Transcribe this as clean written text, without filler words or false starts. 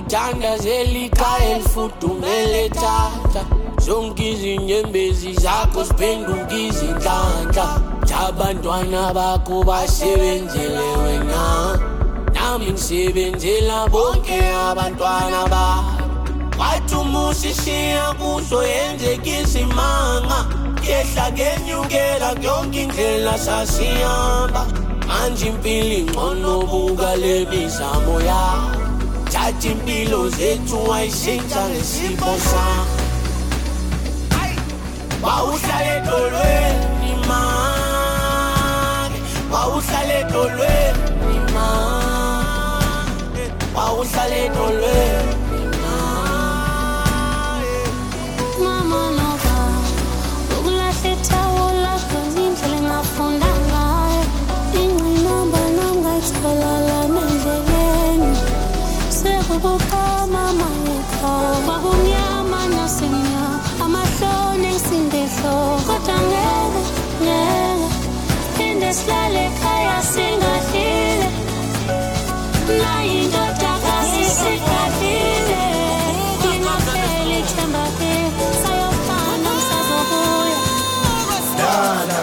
Uthandazela ikhaya elifudumele tata. Zonke izinyembezi zakho ziphenduka izinhlanhla. Abantwana bakho basebenzele wena, nami ngisebenzela bonke abantwana bakho. Wathi umusishiya kuso yenzeka isimanga. Yehla kenyukela yonke indlela sasihamba. Manje impilo ingcono buka le mizamo yakho. Thatha impilo zethu wayishintsha ngesipho sakho. Wawuhlala edolweni manje, wawuhlala edolweni manje, wawuhlala edolweni manje. Mama nova, ukulahla ethawo lakho indlela engafunda ngayo. Ingqinamba nangayithola lana endleleni. Sekubukhoma ekhaya, kwakumnyama nasemnyama. Amahloni ngisindehlo, kodwa ngeke phinde silale ekhaya singadlile. Nayi indodakazi sigadlile. Ngingapheli ithemba ke sayofana ngisazobuya.